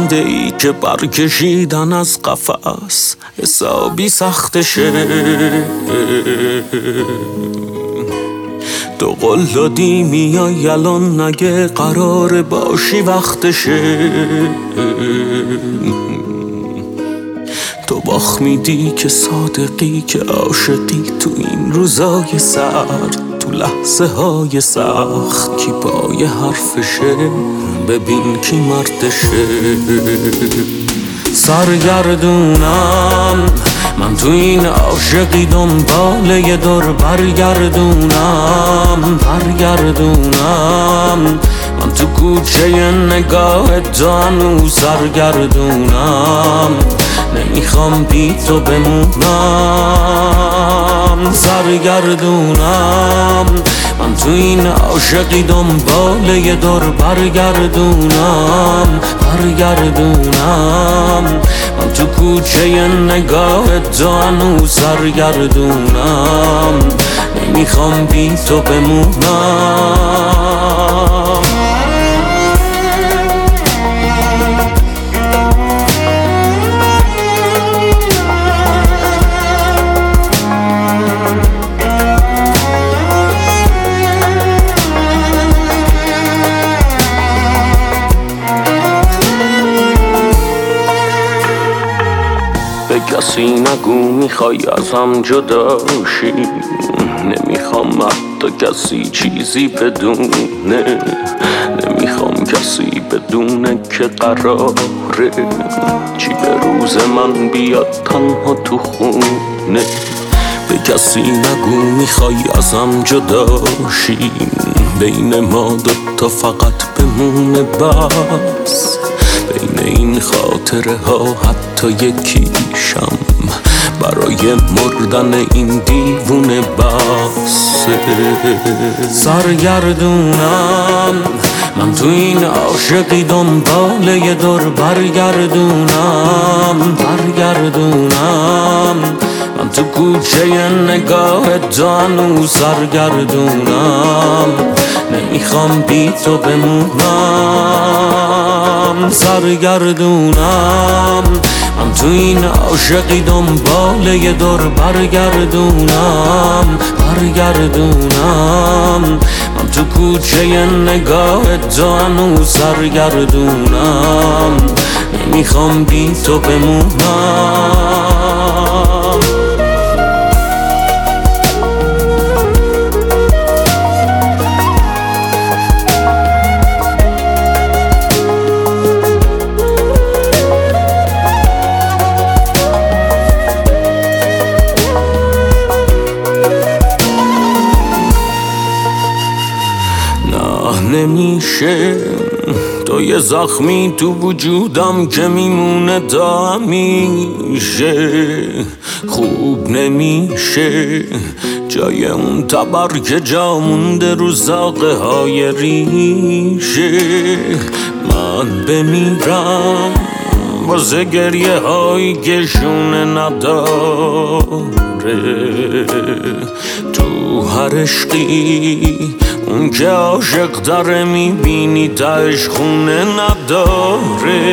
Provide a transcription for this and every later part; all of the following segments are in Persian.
پرنده ای که برکشیدن از قفس حسابی سختشه. تو قول دادی میای الان، نگه قرار باشی وقتشه. تو باخ میدی که صادقی، که عاشقی تو این روزای سرد، تو لحظه های سخت کی پای حرفشه، ببین کی مردشه. سرگردونم من تو این عاشقی، دنبال یه دور برگردونم. من تو کوچه نگاه تو هنوز سرگردونم. نمیخوام بی تو بمونم. سرگردونم من تو این عاشقی، دنبال یه دور برگردونم. من تو کوچه نگاه تو هنوز سرگردونم. نمیخوام بی تو بمونم. به کسی نگو میخوای ازم جدا شی، نمیخوام حتی کسی چیزی بدونه. نمیخوام کسی بدونه که قراره چی به روز من بیاد تنها تو خونه. به کسی نگو میخوای ازم جدا شی، بین ما دوتا فقط بمونه بس. بین این خاطره ها حتی یکیشم برای مردن این دیوونه بس. سرگردونم من تو این عاشقی، دنبال یه دور برگردونم. من تو کوچه نگاه تو هنوز سرگردونم. نمیخوام بی تو بمونم. سرگردونم من تو این عاشقی، دنبال یه دور برگردونم. من تو کوچه نگاه تو هنوز سرگردونم. نمیخوام بی تو بمونم. نمیشه تو یه زخمی تو وجودم که میمونه تا همیشه. خوب نمیشه جای اون تبر که جا مونده رو زاغه های ریشه. من بمیرم واسه گریه هایی که شونه نداره. تو هر عشقی اون که عاشق داره میبینی تاش خونه نداره.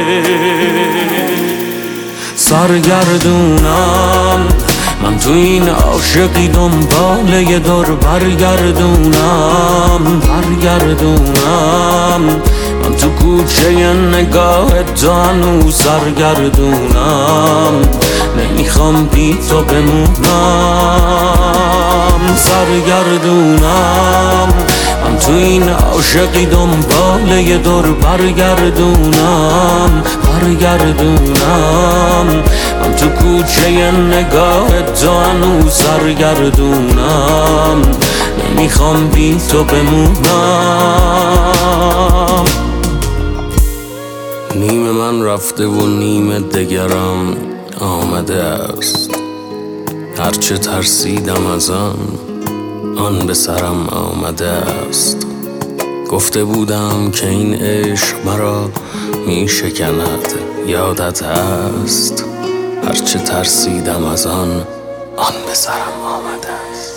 سرگردونم من تو این عاشقی، دنبال یه دور برگردونم. من تو کوچه نگاه تو هنوز سرگردونم. نمیخوام بی تو بمونم. سرگردونم من تو این عاشقی، دنبال یه دور برگردونم. من تو کوچه نگاه تو هنوز سرگردونم. نمیخوام بی تو بمونم. نیم من رفته و نیم دگرم آمده است. هرچه ترسیدم از آن به سرم آمده است. گفته بودم که این عشق مرا می شکند، یادت هست. هرچه ترسیدم از آن به سرم آمده است.